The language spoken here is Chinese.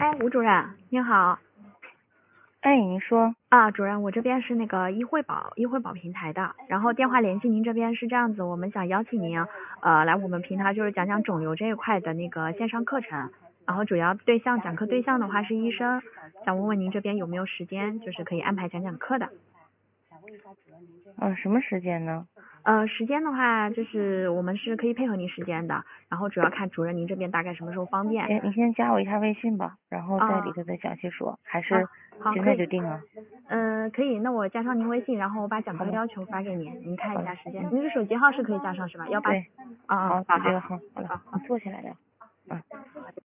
哎，吴主任，您好。 哎，您说。 啊，主任，我这边是那个医惠保平台的，然后电话联系您这边是这样子，我们想邀请您来我们平台就是讲讲肿瘤这一块的那个线上课程，然后主要讲课对象的话是医生，想问问您这边有没有时间，就是可以安排讲课的。 什么时间呢？ 时间的话就是我们是可以配合您时间的，然后主要看主任您这边大概什么时候方便。 你先加我一下微信吧，然后在里头再详细说，还是现可以在就定啊？ 可以，那我加上您微信，然后我把讲课要求发给您，您看一下时间。您的手机号是可以加上是吧？18。 对。 好， 好，就这个号。好了， 好， 你坐起来聊。